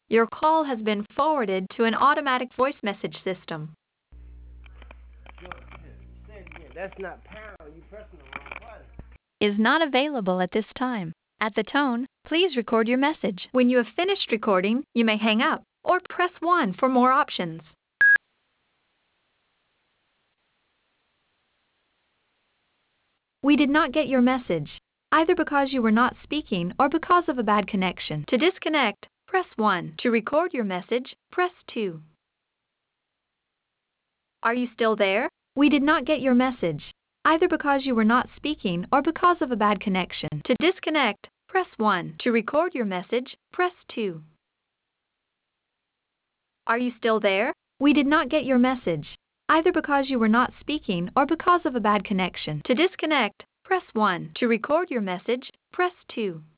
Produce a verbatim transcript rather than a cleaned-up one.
Your call has been forwarded to an automatic voice message system. That's not pound. You pressing the wrong button. Is not available at this time. At the tone, please record your message. When you have finished recording, you may hang up or press one for more options. We did not get your message, either because you were not speaking or because of a bad connection. To disconnect, press one. To record your message, press two. Are you still there? We did not get your message, either because you were not speaking or because of a bad connection. To disconnect, press one. To record your message, press two. Are you still there? We did not get your message, either because you were not speaking or because of a bad connection. To disconnect, press one. To record your message, press two.